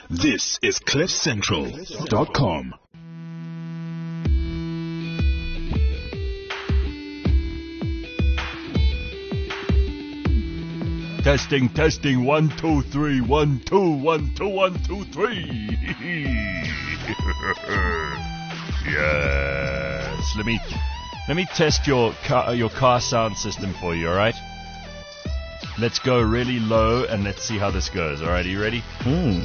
This is CliffCentral.com. Testing, 1, 2, 3, 1, 2, 1, 2, 1, 2, 3. Yes. Let me test your car sound system for you, all right? Let's go really low and let's see how this goes. All right, are you ready? Do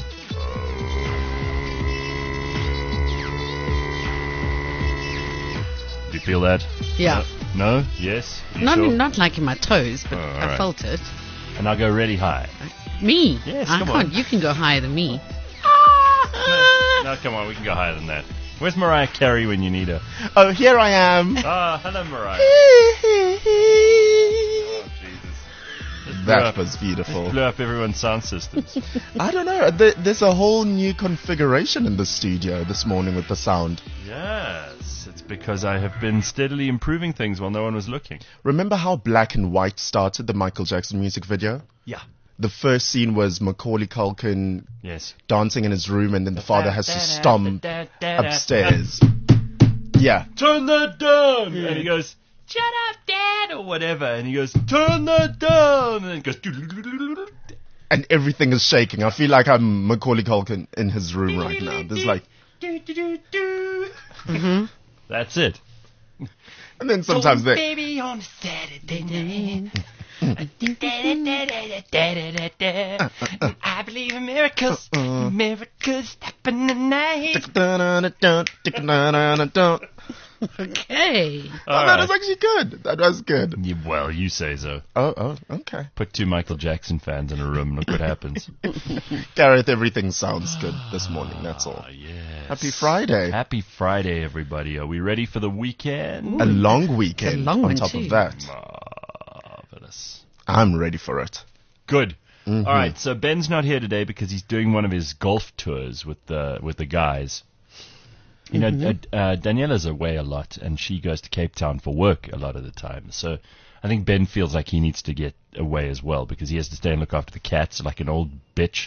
you feel that? Yeah. No? Yes? You sure? Not like in my toes, but all I right. felt it. And I'll go really high. Me? Yes, I come can't. on. You can go higher than me. No, come on, we can go higher than that. Where's Mariah Carey when you need her? Oh, here I am. Ah, hello, Mariah. Oh, Jesus. That was beautiful. Blew up everyone's sound systems. I don't know. There's a whole new configuration in the studio this morning with the sound. Yes, it's because I have been steadily improving things while no one was looking. Remember how Black and White started, the Michael Jackson music video? Yeah. The first scene was Macaulay Culkin Yes. dancing in his room, and then the father has to stomp upstairs. Yeah. Turn that down! And he goes, shut up, Dad! Or whatever. And he goes, turn that down! And it goes, And everything is shaking. I feel like I'm Macaulay Culkin in his room right now. There's like... That's it. And then sometimes they... Baby on a Saturday night. I believe in miracles. Miracles happen tonight. Okay. That was actually good. That was good. Well, you say so. Oh, okay. Put two Michael Jackson fans in a room. Look what happens. Gareth, everything sounds good this morning. That's all. Yes. Happy Friday. Happy Friday, everybody. Are we ready for the weekend? A long weekend It's a long on one top too. of that. Marvelous. I'm ready for it. Good. All right. So Ben's not here today because he's doing one of his golf tours with the guys. You know, Daniela's away a lot, and she goes to Cape Town for work a lot of the time. So I think Ben feels like he needs to get away as well because he has to stay and look after the cats like an old bitch.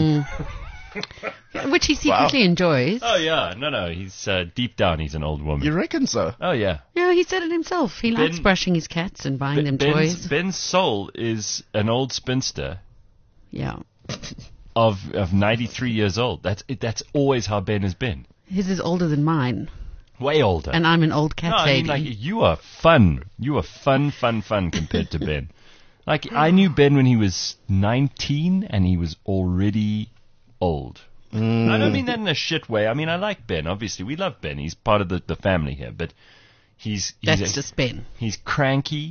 Which he secretly enjoys. Oh, yeah. No. He's deep down, he's an old woman. You reckon so? Oh, yeah. Yeah, he said it himself. He likes brushing his cats and buying them toys. Ben's soul is an old spinster Yeah. of 93 years old. That's always how Ben has been. His is older than mine. Way older. And I'm an old cat No, I mean, lady. like, you are fun. You are fun compared to Ben. Like, I knew Ben when he was 19, and he was already old. I don't mean that in a shit way. I mean, I like Ben. Obviously, we love Ben. He's part of the family here. But That's just Ben. He's cranky.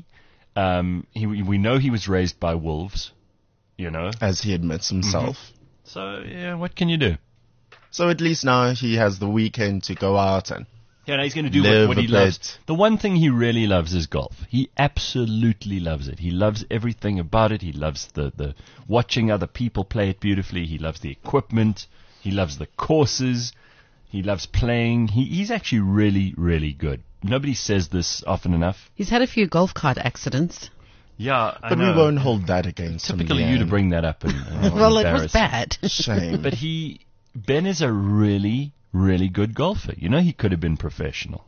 We know he was raised by wolves, you know. As he admits himself. So, yeah, what can you do? So at least now he has the weekend to go out and... Yeah, no, he's going to do Live what a he bit. loves. The one thing he really loves is golf. He absolutely loves it. He loves everything about it. He loves the watching other people play it beautifully. He loves the equipment. He loves the courses. He loves playing. He's actually really, really good. Nobody says this often enough. He's had a few golf cart accidents. Yeah, I But know. we won't hold that against him. Typically you to bring that up. And Well, it was embarrass bad. Shame. But Ben is a really, really good golfer. You know, he could have been professional.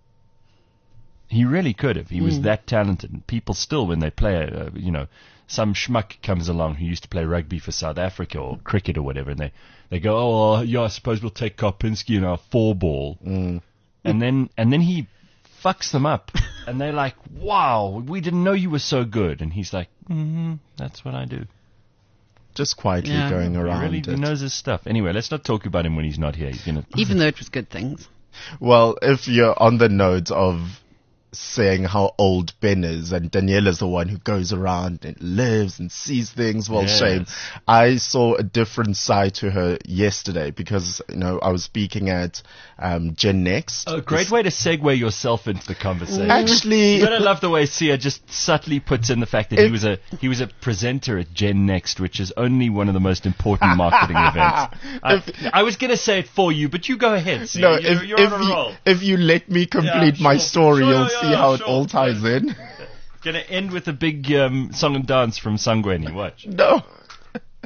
He really could have. He was that talented. And people still, when they play, some schmuck comes along who used to play rugby for South Africa or cricket or whatever, and they go, oh, yeah, I suppose we'll take Karpinski in our 4-ball. And then he fucks them up. And they're like, wow, we didn't know you were so good. And he's like, that's what I do. Just quietly Yeah. going around He it. knows his stuff. Anyway, let's not talk about him when he's not here. He's gonna. Even though it was good things. Well, if you're on the note of saying how old Ben is, and Daniela's the one who goes around and lives and sees things, well, Yes. shame. I saw a different side to her yesterday because, I was speaking at Gen Next. Oh, great way to segue yourself into the conversation. Actually, But I love the way Sia just subtly puts in the fact that he was a presenter at Gen Next, which is only one of the most important marketing events. I was going to say it for you, but you go ahead. Sia. no, You're on a roll. if you let me complete Yeah, my sure. story, Sure, you'll see how it sure. all ties in. Going to end with a big song and dance from Sangweni. Watch. No.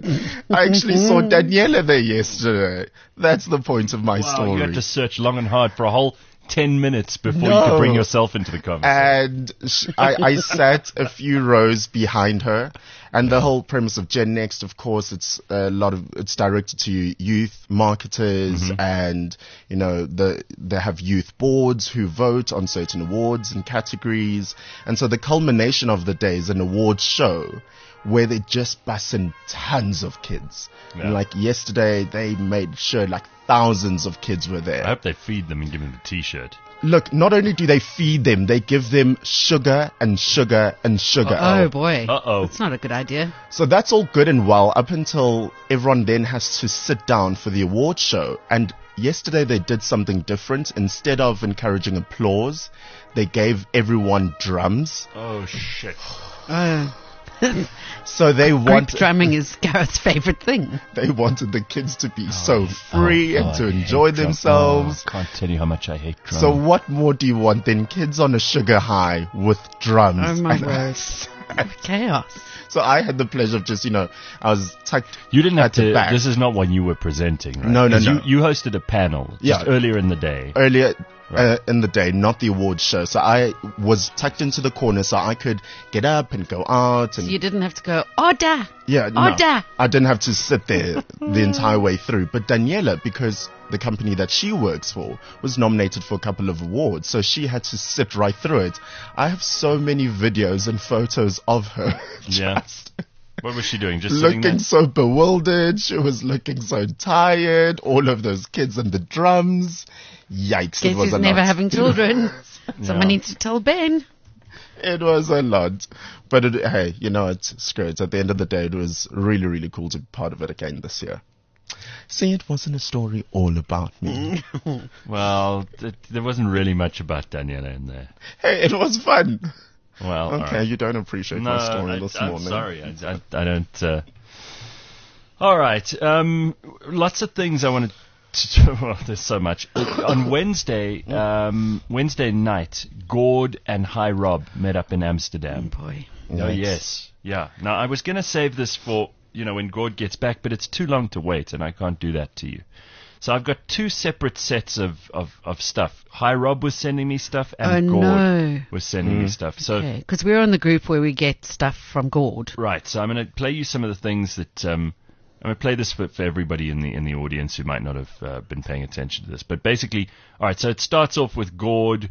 I actually saw Daniela there yesterday. That's the point of my Wow, story. you had to search long and hard for a whole 10 minutes before you could bring yourself into the conversation. And I sat a few rows behind her. And the whole premise of Gen Next, of course, it's directed to youth marketers, and they have youth boards who vote on certain awards and categories. And so the culmination of the day is an awards show where they just bus in tons of kids. Yeah. And like yesterday, they made sure like thousands of kids were there. I hope they feed them and give them a T-shirt. Look, not only do they feed them, they give them sugar and sugar and sugar. Oh, boy. Uh-oh. That's not a good idea. So that's all good and well up until everyone then has to sit down for the award show. And yesterday they did something different. Instead of encouraging applause, they gave everyone drums. Oh, shit. So they Group drumming is Gareth's favorite thing. They wanted the kids to be so free and to enjoy themselves. Can't tell you how much I hate drums. So what more do you want than kids on a sugar high with drums? Oh, my word. Chaos. So I had the pleasure of just, I was tucked. You didn't have at the to. back. This is not one you were presenting, right? No. You hosted a panel just earlier in the day. Earlier in the day, not the awards show. So I was tucked into the corner so I could get up and go out. And So you didn't have to go, order. yeah, no, Order. I didn't have to sit there the entire way through. But Daniela, because the company that she works for was nominated for a couple of awards, so she had to sit right through it. I have so many videos and photos of her. Yeah. What was she doing? Just sitting there? Looking so bewildered. She was looking so tired. All of those kids and the drums. Yikes. Guess It was he's a never lot. having children. Someone needs to tell Ben. It was a lot. But hey, screw it. At the end of the day, it was really, really cool to be part of it again this year. See, it wasn't a story all about me. Well, there wasn't really much about Daniela in there. Hey, it was fun. Well, Okay, all right. you don't appreciate my story this I'm morning. sorry. I don't. All right. Lots of things I wanted to. Well, there's so much. On Wednesday night, Gord and Hi Rob met up in Amsterdam. Oh, boy. Oh, yes. Yeah. Now, I was going to save this for, when Gord gets back, but it's too long to wait, and I can't do that to you. So I've got two separate sets of stuff. Hi Rob was sending me stuff, and Gord was sending me stuff. So because we're on the group where we get stuff from Gord. Right. So I'm going to play you some of the things that I'm going to play this for everybody in the audience who might not have been paying attention to this. But basically, all right. So it starts off with Gord.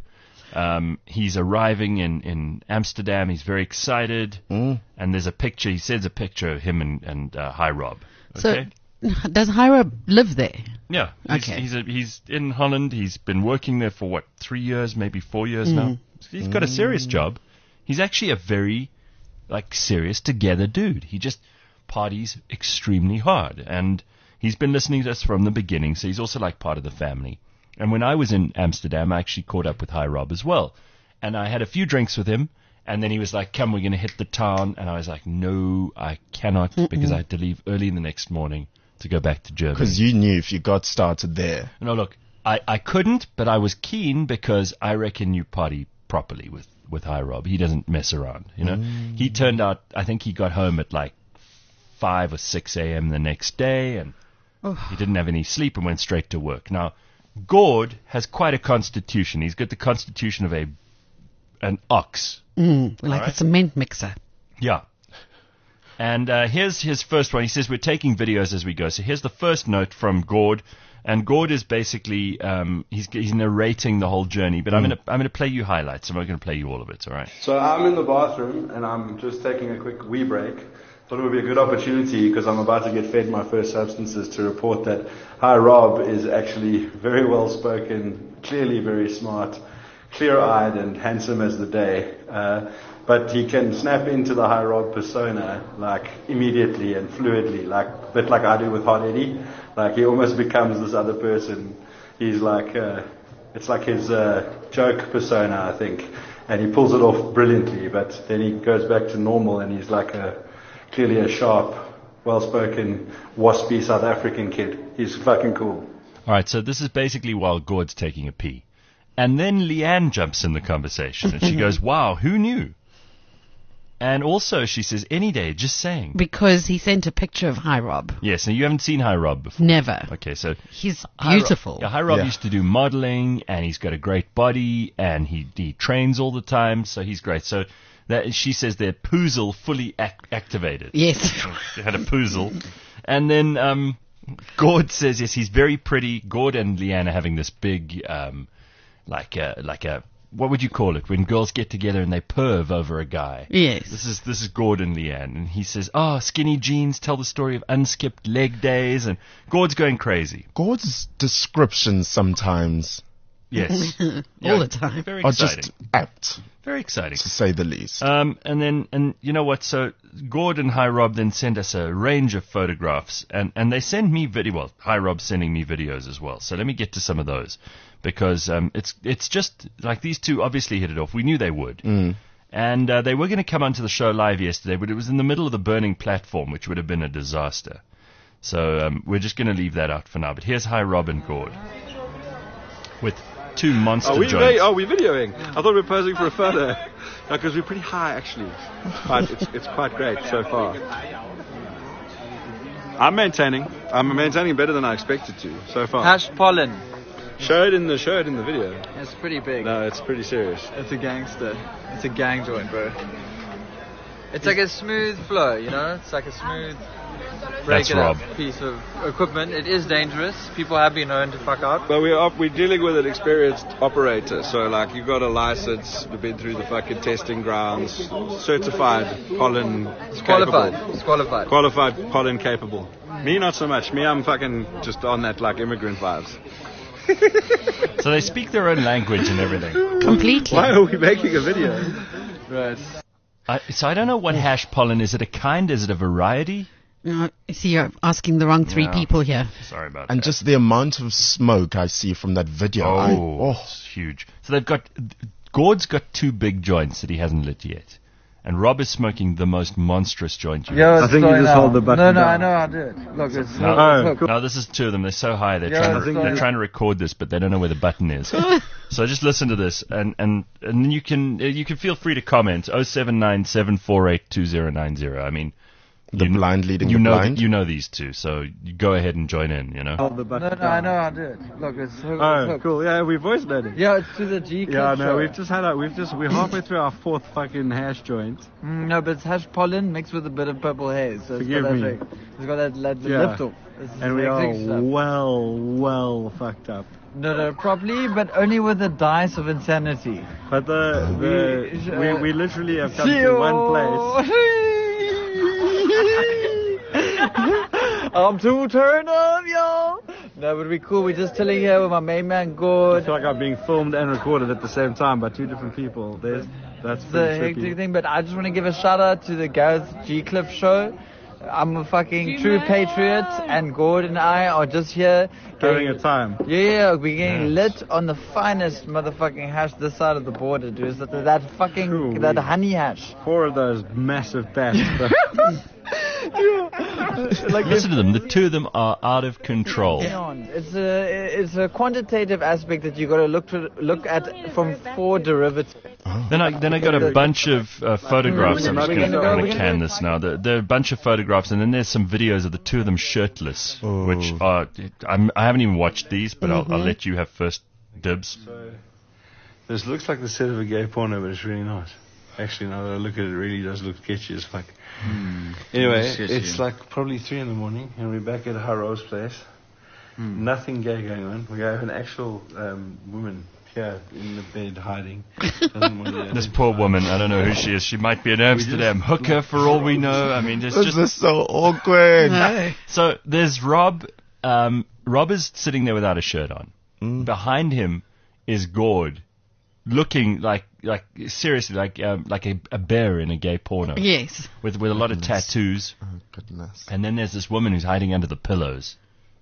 He's arriving in Amsterdam. He's very excited, and there's a picture. He sends a picture of him and Hi Rob. Okay? So does Hi Rob live there? Yeah. He's in Holland. He's been working there for 3 years, maybe 4 years now. He's got a serious job. He's actually a very serious together dude. He just parties extremely hard, and he's been listening to us from the beginning. So he's also part of the family. And when I was in Amsterdam, I actually caught up with Hi Rob as well. And I had a few drinks with him. And then he was like, come, we're going to hit the town. And I was like, no, I cannot, because I had to leave early the next morning to go back to Germany. Because you knew if you got started there. No, look, I couldn't, but I was keen because I reckon you party properly with Hi Rob. He doesn't mess around, He turned out, I think he got home at 5 or 6 a.m. the next day, and he didn't have any sleep and went straight to work. Now, Gord has quite a constitution. He's got the constitution of an ox. A cement mixer. Yeah. And here's his first one. He says, we're taking videos as we go. So here's the first note from Gord. And Gord is basically, he's narrating the whole journey. But I'm gonna play you highlights. I'm not going to play you all of it, all right? So I'm in the bathroom, and I'm just taking a quick wee break. Thought it would be a good opportunity, because I'm about to get fed my first substances, to report that Hi Rob is actually very well spoken, clearly very smart, clear-eyed and handsome as the day. But he can snap into the Hi Rob persona immediately and fluidly, a bit like I do with Hot Eddie. He almost becomes this other person. He's it's like his joke persona, I think, and he pulls it off brilliantly. But then he goes back to normal, and he's clearly a sharp, well-spoken, waspy South African kid. He's fucking cool. All right, so this is basically while Gord's taking a pee. And then Leanne jumps in the conversation, and she goes, wow, who knew? And also, she says, any day, just saying. Because he sent a picture of Hi Rob. Yes, and you haven't seen Hi Rob before. Never. Okay, so He's beautiful. Hi Rob used to do modeling, and he's got a great body, and he trains all the time, so he's great. So that she says they're poozle fully activated. Yes. They had a poozle. And then Gord says, yes, he's very pretty. Gord and Leanne are having this big, like a what would you call it when girls get together and they perv over a guy? Yes. This is Gord and Leanne, and he says, skinny jeans tell the story of unskipped leg days, and Gord's going crazy. Gord's descriptions sometimes Yes. All the time. Very are exciting. just apt, Very exciting. to say the least. And you know what? So Gord and Hi Rob then send us a range of photographs, and they send me Hi Rob's sending me videos as well. So let me get to some of those, because it's just like these two obviously hit it off. We knew they would. And they were going to come onto the show live yesterday, but it was in the middle of the burning platform, which would have been a disaster. So we're just going to leave that out for now. But here's Hi Rob and Gord with two monster joints. We're videoing. I thought we were posing for a photo. Because we're pretty high, actually. It's quite great so far. I'm maintaining better than I expected to so far. Hash pollen. Show it in the video. It's pretty big. No, it's pretty serious. It's a gangster. It's a gang joint, bro. It's like a smooth flow, you know? It's like a smooth That's Rob. piece of equipment. It is dangerous. People have been known to fuck up. But we're dealing with an experienced operator, so like you've got a license, we've been through the fucking testing grounds, certified pollen Qualified. qualified pollen capable. Me not so much. Me I'm fucking just on that like immigrant vibes. So they speak their own language and everything. Completely. Why are we making a video? Right. So I don't know what hash pollen is. It a kind? Is it a variety? No, see, you're asking the wrong three people here. Sorry about that. And just the amount of smoke I see from that video. It's huge. So Gord's got two big joints that he hasn't lit yet. And Rob is smoking the most monstrous joint. Yeah, I think you just hold the button No, down. I know how to do it. Look, it's No, this is two of them. They're so high. They're trying to record this, but they don't know where the button is. So just listen to this, and then you can feel free to comment. 079-748-2090. I mean, The blind leading you the know blind. you know these two, so you go ahead and join in. You know. Hold the button No, I know how to do it. Look, it's hook. Cool. Yeah, we're voice loading. Yeah, it's to the G Yeah, no, show. we're halfway through our fourth fucking hash joint. No, but it's hash pollen mixed with a bit of purple haze. So Forgive me. It's got that Yeah. lift off. This is And we are hectic stuff. well fucked up. No, properly, but only with the dice of insanity. But we literally have come to one place. I'm too turned up, y'all. No, but we cool. We're just chilling here with my main man, I Gord. feel like I'm being filmed and recorded at the same time by two different people. That's The pretty hectic trippy. thing, but I just want to give a shout out to the Gareth G Cliff show. I'm a fucking true patriot, and Gord and I are just here Having a time. Yeah, we're getting lit on the finest motherfucking hash this side of the border, dude. That fucking Cool. that honey hash. 4 of those massive bats. Like Listen to them. The two of them are out of control. it's a quantitative aspect that you got to look at from 4 derivatives. Then I got a bunch of photographs. I'm just going to can this now. There are a bunch of photographs, and then there's some videos of the two of them shirtless, which are I haven't even watched these, but I'll let you have first dibs. This looks like the set of a gay porno, but it's really not. Actually, now that I look at it, it really does look sketchy as fuck. Anyway, it's like probably 3 in the morning, and we're back at Haro's place. Nothing gay going on. We have an actual woman here in the bed hiding. This poor woman, I don't know who she is. She might be an Amsterdam hooker for all we know. I mean, This is so awkward. No. So there's Rob. Rob is sitting there without a shirt on. Behind him is Gord, looking like seriously like a bear in a gay porno. Yes. With a lot of tattoos. Oh, goodness. And then there's this woman who's hiding under the pillows.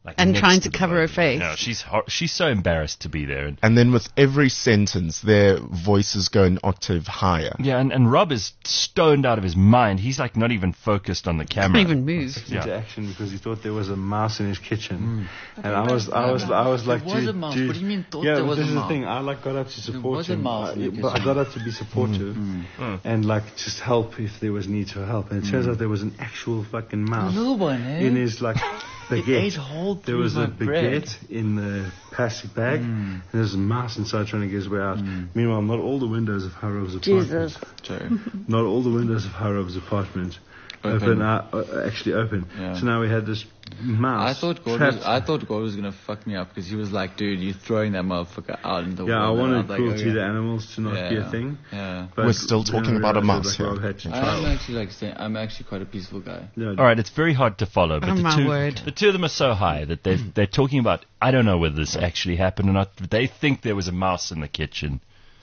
Like And next trying to the cover her podium. face. No, she's so embarrassed to be there. And then with every sentence, their voices go an octave higher. Yeah, and Rob is stoned out of his mind. He's like not even focused on the camera. Can't even move. Yeah. Into action because he thought there was a mouse in his kitchen, and I was like, there was dude, a mouse. dude. What do you mean thought Yeah, there but was this a is the mouse? thing. I like got up to support was a him, mouse in the but I kitchen. got up to be supportive and like just help if there was need for help. And it turns out there was an actual fucking mouse A little one, eh? in his like It ate a hole baguette. There through was a my bread. baguette in the plastic bag, and there was a mouse inside trying to get his way out. Meanwhile, not all the windows of Harob's apartment. Not all the windows of Harob's apartment actually open. Yeah. So now we had this mouse. I thought God was gonna fuck me up because he was like, dude, you're throwing that motherfucker out in the Yeah, I world. And wanted was cruelty like, to animals to not be a thing. Yeah. But We're still then talking I about a realized mouse that, like, here. Rob had to I'm try. actually I'm actually quite a peaceful guy. Yeah, All right, it's very hard to follow, but Oh, my word. the two of them are so high that they're talking about. I don't know whether this actually happened or not. But they think there was a mouse in the kitchen.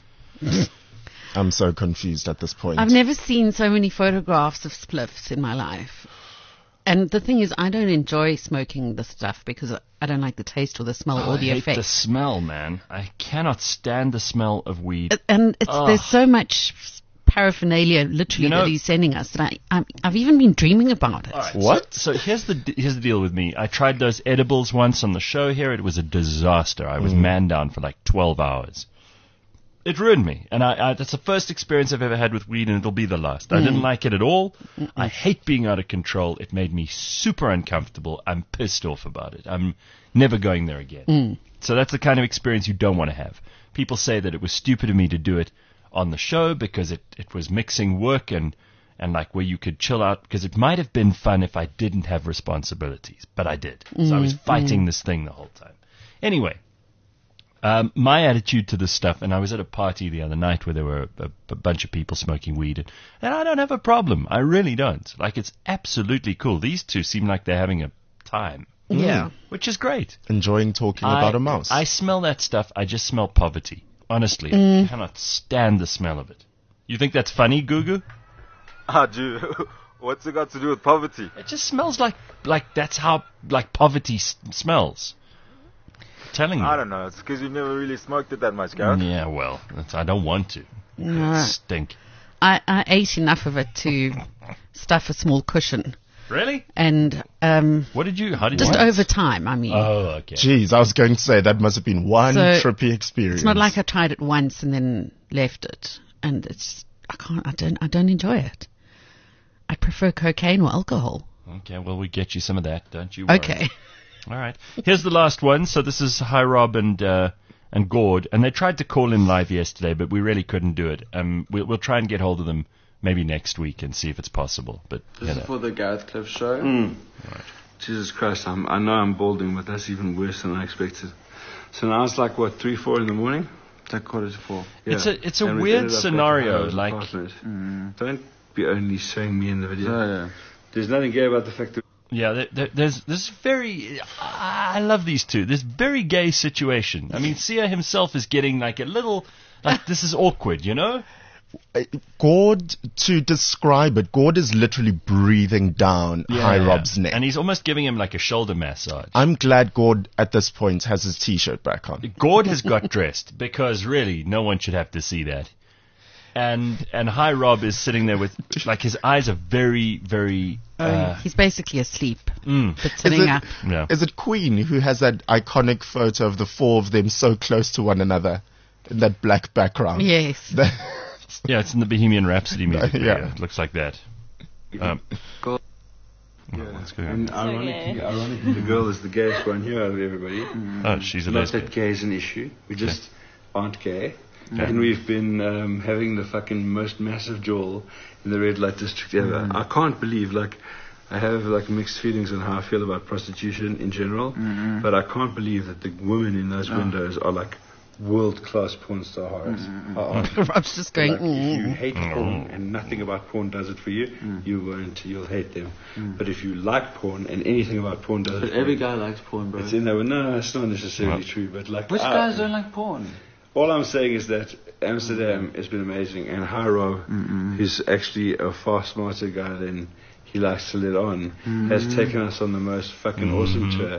I'm so confused at this point. I've never seen so many photographs of spliffs in my life. And the thing is, I don't enjoy smoking this stuff because I don't like the taste or the smell or the I hate effect. the smell, man. I cannot stand the smell of weed. And there's so much paraphernalia, literally, that he's sending us that I've even been dreaming about it. All right, What? So here's the deal with me. I tried those edibles once on the show here. It was a disaster. I was man down for like 12 hours. It ruined me, and that's the first experience I've ever had with weed, and it'll be the last. I didn't like it at all. I hate being out of control. It made me super uncomfortable. I'm pissed off about it. I'm never going there again. So that's the kind of experience you don't want to have. People say that it was stupid of me to do it on the show because it was mixing work and like where you could chill out, because it might have been fun if I didn't have responsibilities, but I did. So I was fighting this thing the whole time. Anyway. My attitude to this stuff, and I was at a party the other night where there were a bunch of people smoking weed, and I don't have a problem. I really don't. Like, it's absolutely cool. These two seem like they're having a time. Yeah. Which is great. Enjoying talking about a mouse. I smell that stuff. I just smell poverty. Honestly, I cannot stand the smell of it. You think that's funny, Gugu? Dude, what's it got to do with poverty? It just smells like that's how like poverty smells. Telling you. I don't know. It's because you've never really smoked it that much, Gareth. Yeah, well, I don't want to. No. It stink. I ate enough of it to stuff a small cushion. Really? And How did you? just over time, I mean. Oh, okay. Jeez, I was going to say that must have been one So, trippy experience. It's not like I tried it once and then left it. And it's, I don't enjoy it. I prefer cocaine or alcohol. Okay, well, we get you some of that, don't you worry. Okay. All right. Here's the last one. So this is Hi Rob and Gord, and they tried to call in live yesterday, but we really couldn't do it. We'll try and get hold of them maybe next week and see if it's possible. But This is for the Gareth Cliff show. Right. Jesus Christ, I know I'm balding, but that's even worse than I expected. So now it's like, what, 3, 4 in the morning? It's like 4:45. Yeah. It's a And we've weird ended up scenario. at Harrow's Like, apartment. Don't be only showing me in the video. Yeah. There's nothing gay about the fact that yeah, there's this very. I love these two. This very gay situation. I mean, Sia himself is getting like a little. Like, this is awkward, you know? Gord, to describe it, Gord is literally breathing down Hi Rob's neck. And he's almost giving him like a shoulder massage. I'm glad Gord at this point has his t-shirt back on. Gord has got dressed because really no one should have to see that. And Hi Rob is sitting there with like his eyes are very, very. He's basically asleep, but sitting up. Yeah. Is it Queen who has that iconic photo of the four of them so close to one another in that black background? Yes. Yeah, it's in the Bohemian Rhapsody music video. Yeah. It looks like that. What's going on? And ironically, the girl is the gayest one here out of everybody. Oh, she's a Not lesbian. that gay is an issue. We just aren't gay. And we've been having the fucking most massive jaw in the red light district ever. I can't believe, like, I have like mixed feelings on how I feel about prostitution in general, but I can't believe that the women in those windows are like world-class porn star horrors. Rob's just going, Like, if you hate porn and nothing about porn does it for you, you'll hate them. But if you like porn and anything about porn does it But for every you, guy likes porn, bro. it's in there. No, it's not necessarily true, but like Which guys don't like porn? all I'm saying is that Amsterdam has been amazing, and Hyro, who's actually a far smarter guy than he likes to let on, has taken us on the most fucking awesome tour,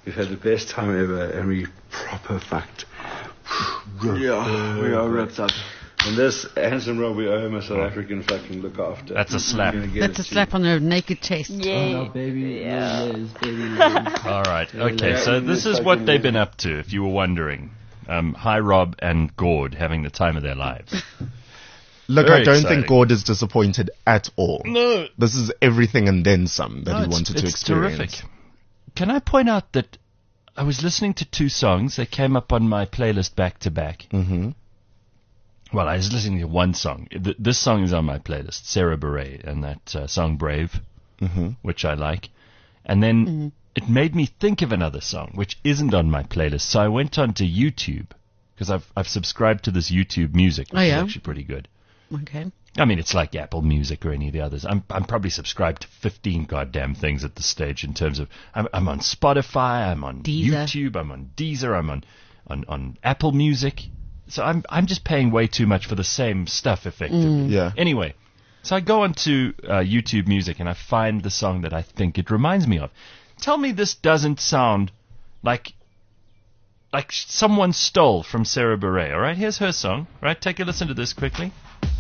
We've had the best time ever, and we proper fucked. Yeah, we are ripped up. And this handsome Rob, we owe him a South African fucking look after. That's a slap. That's a slap on her naked chest. Yeah. Baby Liz, baby Liz. All right. Okay. So this is what they've been up to, if you were wondering. Hi, Rob and Gord having the time of their lives. Look, Very I don't exciting. think Gord is disappointed at all. No. This is everything and then some that he wanted to it's experience. Terrific. Can I point out that I was listening to two songs. They came up on my playlist back to back. Mm-hmm. Well, I was listening to one song. This song is on my playlist, Sarah Bareilles, and that song Brave, which I like. And then it made me think of another song, which isn't on my playlist. So I went onto YouTube, because I've subscribed to this YouTube Music, which is actually pretty good. Okay. I mean, it's like Apple Music or any of the others. I'm probably subscribed to 15 goddamn things at this stage in terms of I'm on Spotify, I'm on Deezer. YouTube, I'm on Deezer, I'm on Apple Music. So I'm just paying way too much for the same stuff effectively. Yeah. Anyway, so I go onto YouTube Music and I find the song that I think it reminds me of. Tell me this doesn't sound like someone stole from Sarah Bareilles. All right, here's her song. All right, take a listen to this quickly.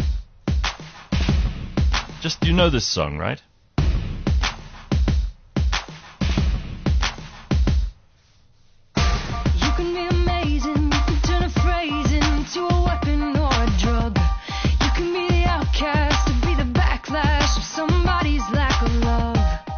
Just, you know this song, right? You can be amazing, you can turn a phrase into a weapon or a drug. You can be the outcast, to be the backlash of somebody's lack of love.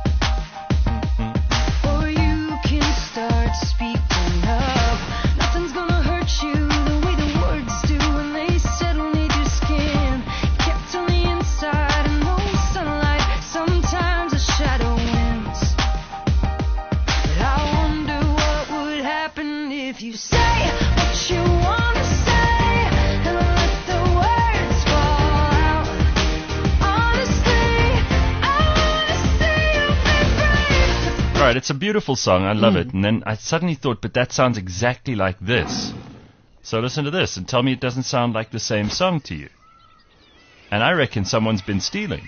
Or you can start speaking up. Nothing's gonna hurt you the way the words do when they settle near your skin. Kept on the inside and no sunlight, sometimes a shadow wins. But I wonder what would happen if you say what you wanna say and let the words fall out. Honestly, I wanna see you be brave. All right, it's a beautiful song. I love it. And then I suddenly thought, but that sounds exactly like this. So listen to this and tell me it doesn't sound like the same song to you. And I reckon someone's been stealing.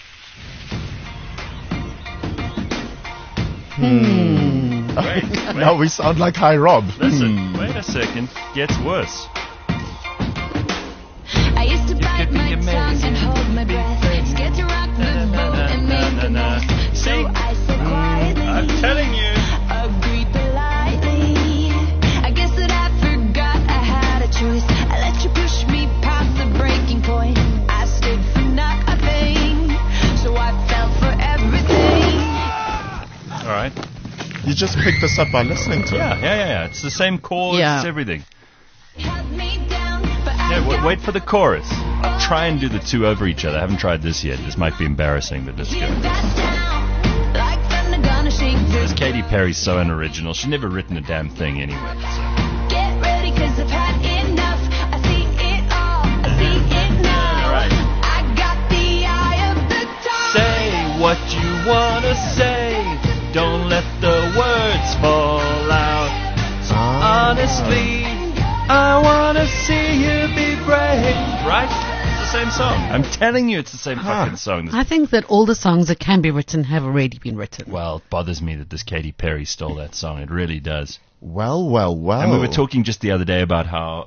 Wait, Now we sound like Hi Rob. listen, wait a second. Gets worse. I used to bite my tongue and hold my breath. Scared to rock the boat and make a mess. So I said quietly, I'm telling you. agreed politely. I guess that I forgot I had a choice. I let you push me past the breaking point. I stood for nothing, so I fell for everything. All right. You just picked this up by listening to it. Yeah. It's the same chords, Yeah. everything. Held me down, but I Yeah, got wait for the chorus. I'll try and do the two over each other. I haven't tried this yet. This might be embarrassing, but let's you go. back down. Like thunder gonna shake Because the Katy Perry's so unoriginal. She's never written a damn thing anyway. So. Get ready, 'cause I've had enough. I see it all. I see it now. All right. I got the eye of the tiger. Say what you want to say. Don't let the words fall out. Honestly, I want to see you be brave. Right? It's the same song. I'm telling you it's the same fucking song. I think that all the songs that can be written have already been written. Well, it bothers me that this Katy Perry stole that song. It really does. Well. And we were talking just the other day about how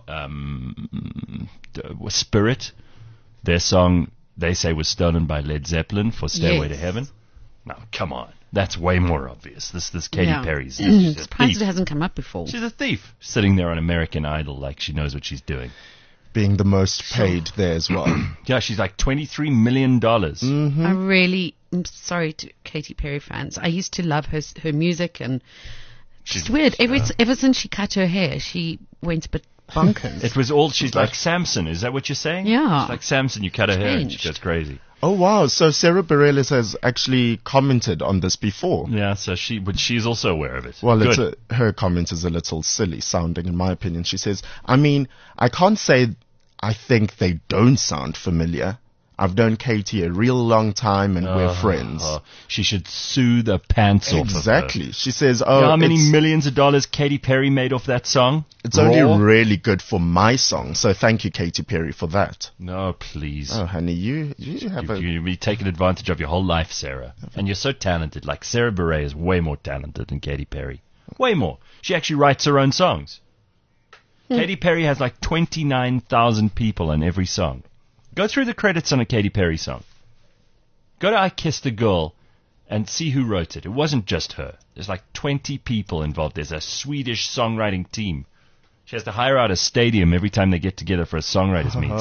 Spirit, their song, they say was stolen by Led Zeppelin for Stairway to Yes. Heaven. No, come on. That's way more obvious. This Katy Yeah. Perry's she's a Surprised thief. it hasn't come up before. She's a thief, sitting there on American Idol like she knows what she's doing. Being the most paid there as well. Yeah, she's like $23 million. I really, I'm sorry to Katy Perry fans. I used to love her music, and it's weird. Ever since she cut her hair, she went a bit bonkers. It was all, she's like Samson. Is that what you're saying? Yeah. She's like Samson. You cut her hair and she Changed. goes crazy. Oh, wow. So Sarah Bareilles has actually commented on this before. Yeah, so she's also aware of it. Well, Good. her comment is a little silly sounding, in my opinion. She says, I mean, I can't say I think they don't sound familiar. I've known Katie a real long time and we're friends. She should sue the pants off of her. Exactly. She says, You know how many it's, millions of dollars Katy Perry made off that song? it's only Raw? really good for my song. So thank you, Katy Perry, for that. No, please. Oh, honey, you have You've been taking advantage of your whole life, Sarah. And you're so talented. Like, Sarah Bareilles is way more talented than Katy Perry. Way more. She actually writes her own songs. Katy Perry has like 29,000 people on every song. Go through the credits on a Katy Perry song. Go to I Kissed a Girl and see who wrote it. It wasn't just her. There's like 20 people involved. There's a Swedish songwriting team. She has to hire out a stadium every time they get together for a songwriters meeting.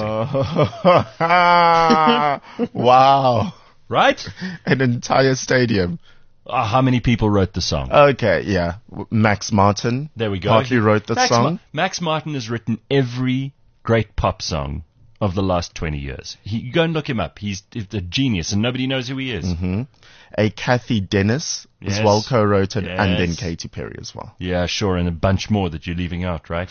Wow. Right? An entire stadium. How many people wrote the song? Okay, yeah. Max Martin. There we go. Partly wrote the song. Max Martin has written every great pop song of the last 20 years. You go and look him up. He's a genius, and nobody knows who he is. Mm-hmm. A Kathy Dennis as Yes. well co-wrote it, Yes. and then Katy Perry as well. Yeah, sure, and a bunch more that you're leaving out, right?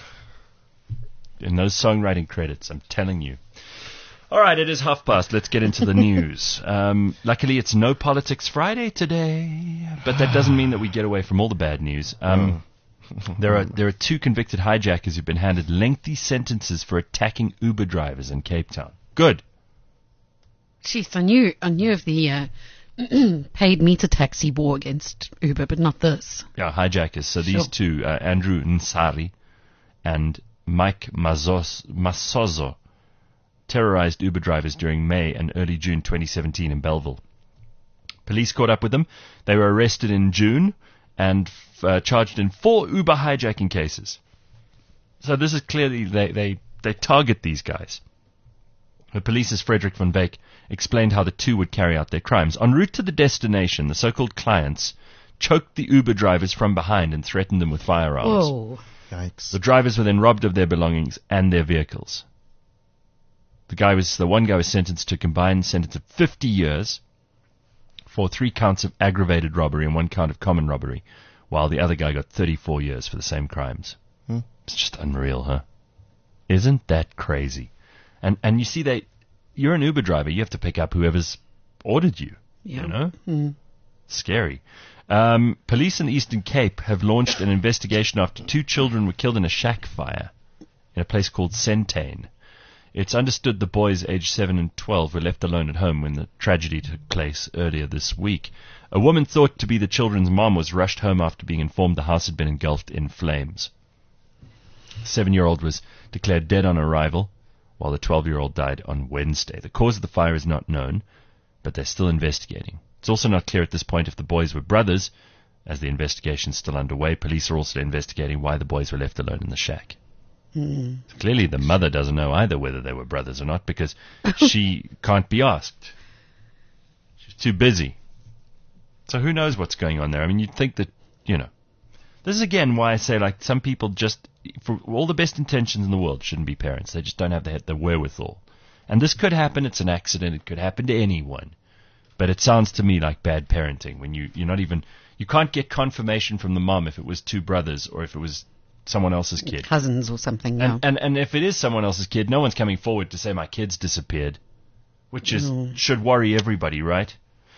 In those songwriting credits, I'm telling you. All right, it is past. Let's get into the news. Luckily, it's No Politics Friday today, but that doesn't mean that we get away from all the bad news. There are 2 convicted hijackers who've been handed lengthy sentences for attacking Uber drivers in Cape Town. Good. Jeez, I knew of the paid meter taxi war against Uber, but not this. Yeah, hijackers. So these Sure. 2, Andrew Nsari and Mike Masozo, terrorized Uber drivers during May and early June 2017 in Belleville. Police caught up with them. They were arrested in June and charged in 4 Uber hijacking cases. So this is clearly, they target these guys. The police's Frederick van Beek explained how the 2 would carry out their crimes. En route to the destination, the so-called clients choked the Uber drivers from behind and threatened them with firearms. Whoa. Yikes. The drivers were then robbed of their belongings and their vehicles. The one guy was sentenced to a combined sentence of 50 years for 3 counts of aggravated robbery and 1 count of common robbery, while the other guy got 34 years for the same crimes. It's just unreal, huh? Isn't that crazy? And you see, you're an Uber driver. You have to pick up whoever's ordered you. Yeah. You know? Scary. Police in the Eastern Cape have launched an investigation after 2 children were killed in a shack fire in a place called Centane. It's understood the boys aged 7 and 12 were left alone at home when the tragedy took place earlier this week. A woman thought to be the children's mom was rushed home after being informed the house had been engulfed in flames. The 7-year-old was declared dead on arrival, while the 12-year-old died on Wednesday. The cause of the fire is not known, but they're still investigating. It's also not clear at this point if the boys were brothers, as the investigation is still underway. Police are also investigating why the boys were left alone in the shack. Clearly the mother doesn't know either whether they were brothers or not, because she can't be asked. She's too busy. So who knows what's going on there? I mean, you'd think that, this is again why I say, like, some people just, for all the best intentions in the world, shouldn't be parents. They just don't have the wherewithal. And this could happen. It's an accident. It could happen to anyone. But it sounds to me like bad parenting when you can't get confirmation from the mom if it was 2 brothers or if it was someone else's kid. Cousins or something, yeah. And if it is someone else's kid, no one's coming forward to say my kid's disappeared, which should worry everybody, right?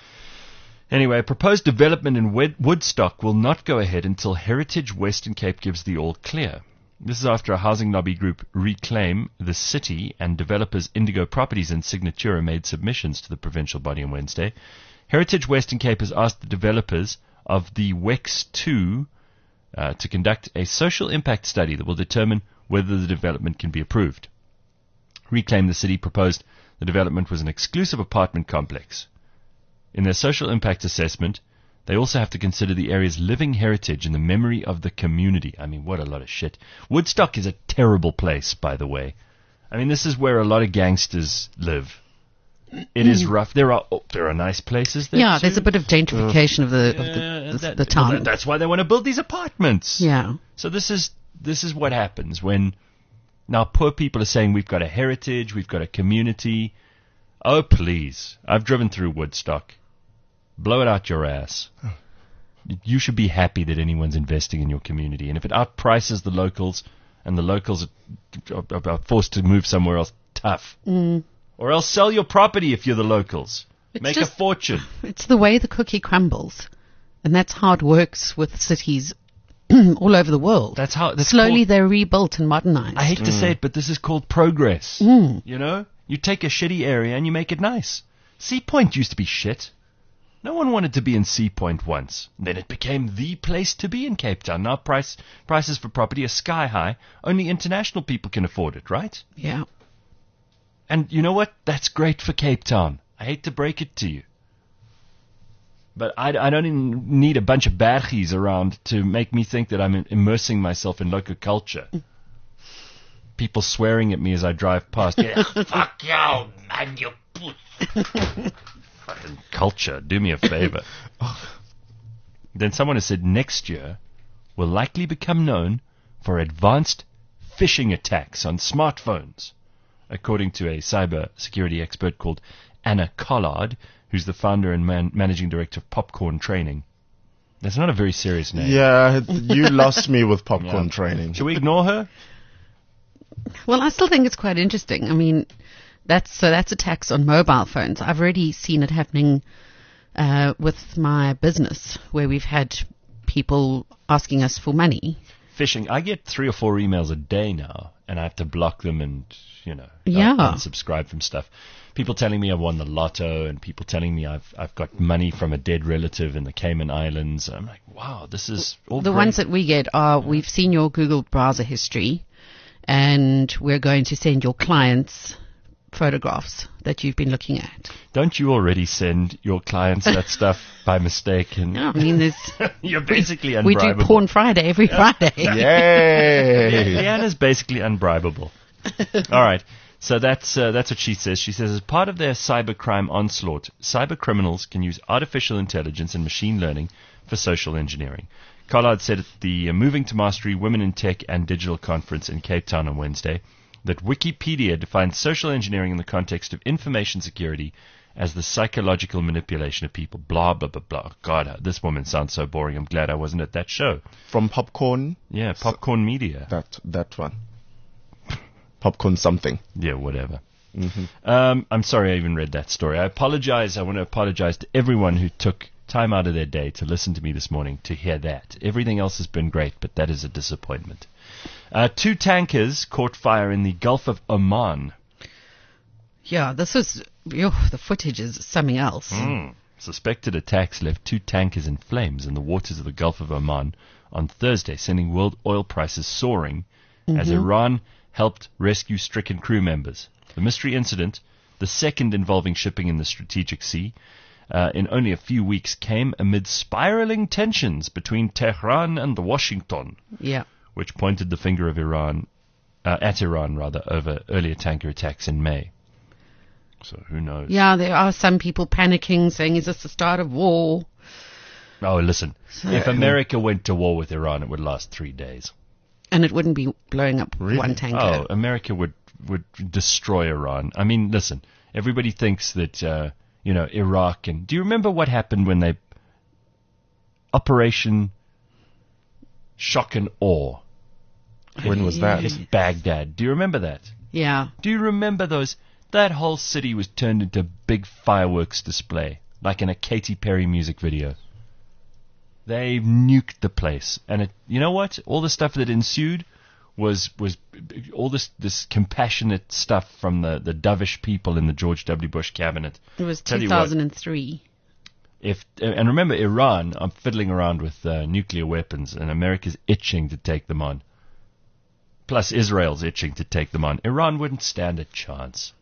Anyway, a proposed development in Woodstock will not go ahead until Heritage Western Cape gives the all clear. This is after a housing lobby group, Reclaim the City, and developers Indigo Properties and Signatura made submissions to the provincial body on Wednesday. Heritage Western Cape has asked the developers of the WEX 2 to conduct a social impact study that will determine whether the development can be approved. Reclaim the City proposed the development was an exclusive apartment complex. In their social impact assessment, they also have to consider the area's living heritage and the memory of the community. I mean, what a lot of shit. Woodstock is a terrible place, by the way. I mean, this is where a lot of gangsters live. It is rough. There are nice places there. Yeah, too. there's a bit of gentrification of the town. Well, that's why they want to build these apartments. Yeah. So this is what happens when now poor people are saying we've got a heritage, we've got a community. Oh, please. I've driven through Woodstock. Blow it out your ass. You should be happy that anyone's investing in your community. And if it outprices the locals and the locals are forced to move somewhere else, tough. Or else sell your property if you're the locals. Make a fortune. It's the way the cookie crumbles. And that's how it works with cities all over the world. That's slowly they're rebuilt and modernized. I hate to say it, but this is called progress. You know? You take a shitty area and you make it nice. Sea Point used to be shit. No one wanted to be in Sea Point once. Then it became the place to be in Cape Town. Now prices for property are sky high. Only international people can afford it, right? Yeah. And you know what? That's great for Cape Town. I hate to break it to you. But I don't even need a bunch of bergies around to make me think that I'm immersing myself in local culture. People swearing at me as I drive past. Yeah, fuck you, man, you puss. Fucking culture, do me a favor. Then someone has said next year will likely become known for advanced phishing attacks on smartphones, according to a cyber security expert called Anna Collard, who's the founder and managing director of Popcorn Training. That's not a very serious name. Yeah, you lost me with Popcorn Training. Should we ignore her? Well, I still think it's quite interesting. I mean, that's attacks on mobile phones. I've already seen it happening with my business, where we've had people asking us for money. Phishing. I get 3 or 4 emails a day now, and I have to block them and, Yeah. unsubscribe from stuff. People telling me I won the lotto, and people telling me I've got money from a dead relative in the Cayman Islands. I'm like, wow, this is all The great. ones that we get are, we've seen your Google browser history, and we're going to send your clients photographs that you've been looking at. Don't you already send your clients that stuff by mistake? And No, I mean, there's you're basically we unbribable. do Porn Friday every Friday. Yay! Leanna's basically unbribable. All right. So that's what she says. She says, as part of their cybercrime onslaught, cyber criminals can use artificial intelligence and machine learning for social engineering. Collard said at the Moving to Mastery Women in Tech and Digital Conference in Cape Town on Wednesday that Wikipedia defines social engineering in the context of information security as the psychological manipulation of people. Blah, blah, blah, blah. God, this woman sounds so boring. I'm glad I wasn't at that show. From Popcorn? Yeah, Popcorn Media. That one. Popcorn something. Yeah, whatever. I'm sorry I even read that story. I apologize. I want to apologize to everyone who took time out of their day to listen to me this morning to hear that. Everything else has been great, but that is a disappointment. 2 tankers caught fire in the Gulf of Oman. Yeah, this was, the footage is something else. Suspected attacks left 2 tankers in flames in the waters of the Gulf of Oman on Thursday, sending world oil prices soaring as Iran helped rescue stricken crew members. The mystery incident, the second involving shipping in the Strategic Sea, in only a few weeks, came amid spiraling tensions between Tehran and Washington, Yeah. which pointed the finger of Iran over earlier tanker attacks in May. So who knows? Yeah, there are some people panicking, saying, is this the start of war? Oh, listen, if America went to war with Iran, it would last 3 days. And it wouldn't be blowing up one tanker. Oh, America would destroy Iran. I mean, listen, everybody thinks that, Iraq, and do you remember what happened when they, Operation Shock and Awe? When was that? Hit Baghdad. Do you remember that? Yeah. Do you remember those? That whole city was turned into a big fireworks display, like in a Katy Perry music video. They nuked the place, and you know what? All the stuff that ensued was all this compassionate stuff from the dovish people in the George W. Bush cabinet. It was Tell you what, 2003. and remember, Iran are fiddling around with nuclear weapons, and America's itching to take them on. Plus, Israel's itching to take them on. Iran wouldn't stand a chance.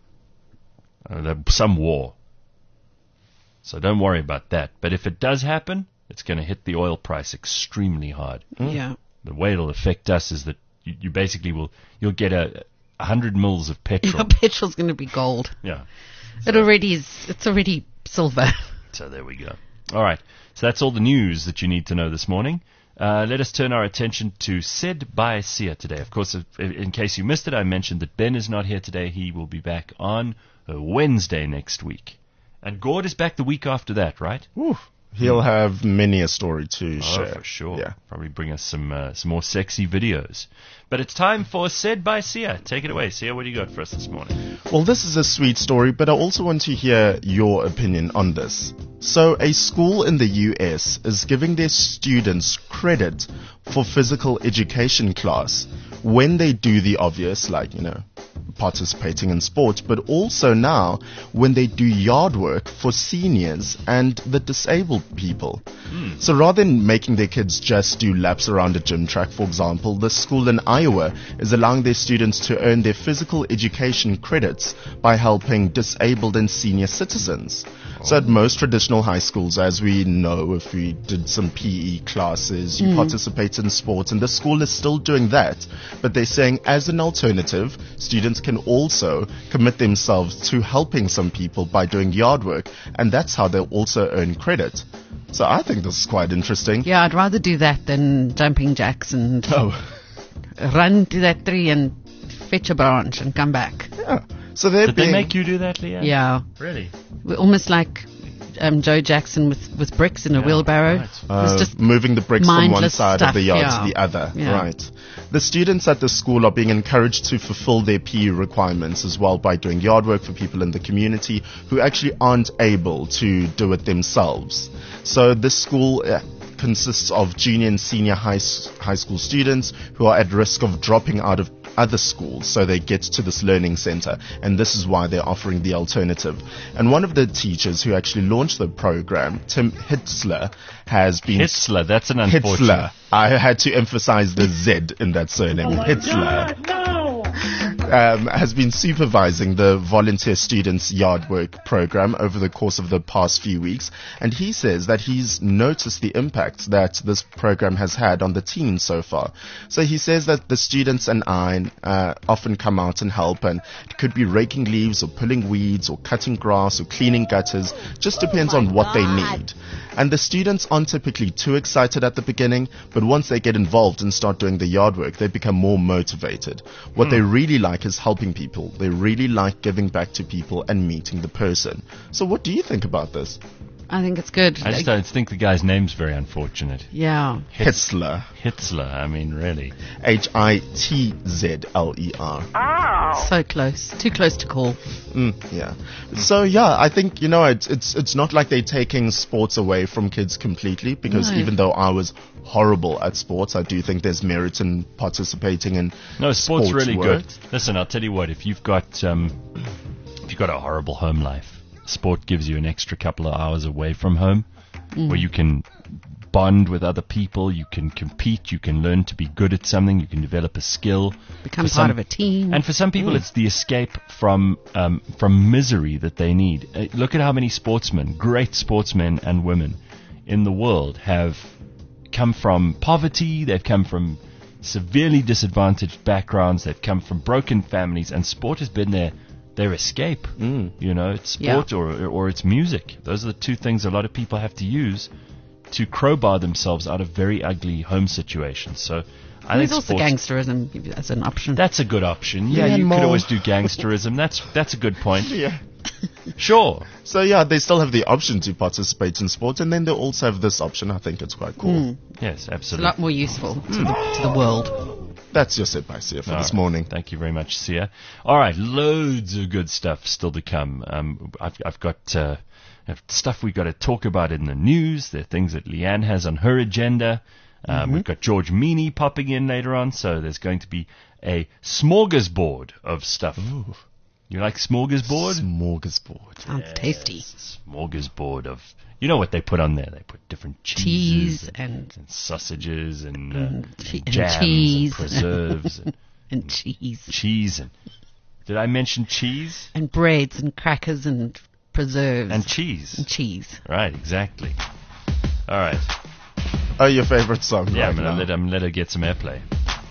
Some war. So don't worry about that. But if it does happen, it's going to hit the oil price extremely hard. Yeah. The way it'll affect us is that you basically you'll get 100 mils of petrol. Your petrol's going to be gold. Yeah. It's already silver. So there we go. All right. So that's all the news that you need to know this morning. Let us turn our attention to Said by Sia today. Of course, in case you missed it, I mentioned that Ben is not here today. He will be back on Wednesday next week. And Gord is back the week after that, right? Ooh. He'll have many a story to share. Oh, for sure. Yeah. Probably bring us some more sexy videos. But it's time for Said by Sia. Take it away, Sia. What do you got for us this morning? Well, this is a sweet story, but I also want to hear your opinion on this. So, a school in the US is giving their students credit for physical education class when they do the obvious, like, participating in sport, but also now when they do yard work for seniors and the disabled people. So rather than making their kids just do laps around a gym track, for example, the school in Iowa is allowing their students to earn their physical education credits by helping disabled and senior citizens. So at most traditional high schools, as we know, if we did some PE classes, you participate in sports, and the school is still doing that. But they're saying as an alternative, students can also commit themselves to helping some people by doing yard work, and that's how they'll also earn credit. So I think this is quite interesting. Yeah, I'd rather do that than jumping jacks and run to that tree and fetch a branch and come back. Yeah. So they're Did they make you do that, Leanne? Yeah. Really? We're almost like Joe Jackson with bricks in a wheelbarrow. right. It was just moving the bricks from one mindless side of stuff, the yard yeah. to the other. Yeah. Right. The students at the school are being encouraged to fulfill their PE requirements as well by doing yard work for people in the community who actually aren't able to do it themselves. So this school consists of junior and senior high school students who are at risk of dropping out of other schools, so they get to this learning center, and this is why they're offering the alternative. And one of the teachers who actually launched the program, Tim Hitzler, has been... Hitzler, that's an unfortunate... Hitzler. I had to emphasize the Z in that surname. Hitzler. Has been supervising the volunteer students yard work program over the course of the past few weeks, and he says that he's noticed the impact that this program has had on the teens so far. So he says that the students and I often come out and help, and it could be raking leaves or pulling weeds or cutting grass or cleaning gutters, just depends on what they need. And the students aren't typically too excited at the beginning, but once they get involved and start doing the yard work, they become more motivated. What they really like is helping people. They really like giving back to people and meeting the person. So what do you think about this? I think it's good. I just don't think the guy's name's very unfortunate. Yeah. Hitzler. Hitzler, I mean, really. Hitzler. So close. Too close to call. Yeah. So yeah, I think, it's not like they're taking sports away from kids completely, because No. even though I was horrible at sports, I do think there's merit in participating in No, sports really work. good. Listen, I'll tell you what, if you've got a horrible home life, sport gives you an extra couple of hours away from home where you can bond with other people, you can compete, you can learn to be good at something, you can develop a skill. Become part of a team. And for some people, it's the escape from misery that they need. Look at how many sportsmen, great sportsmen and women in the world have come from poverty, they've come from severely disadvantaged backgrounds, they've come from broken families, and sport has been their escape. It's sport or it's music. Those are the two things a lot of people have to use to crowbar themselves out of very ugly home situations. So I There's think also sports, gangsterism as an option. that's a good option. Yeah, you could always do gangsterism. That's a good point. Yeah. Sure. So yeah, they still have the option to participate in sports, and then they also have this option. I think it's quite cool. Yes, It's a absolutely. lot more useful to the world. That's your Sit by Sia for All this right. morning. Thank you very much, Sia. All right, loads of good stuff still to come. I've got stuff we've got to talk about in the news. There are things that Leanne has on her agenda. We've got George Meany popping in later on, so there's going to be a smorgasbord of stuff. Ooh. You like smorgasbord? Smorgasbord. Sounds tasty. Smorgasbord of... You know what they put on there? They put different cheeses Cheese and sausages and cheese jams and preserves and cheese cheese and... Did I mention cheese? and breads and crackers and preserves And cheese. and cheese. Right, exactly. All right. Oh, your favorite song? Yeah, right I'm now. gonna let her get some airplay.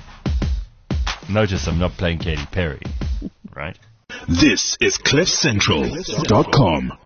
Notice I'm not playing Katy Perry, right? This is CliffCentral.com.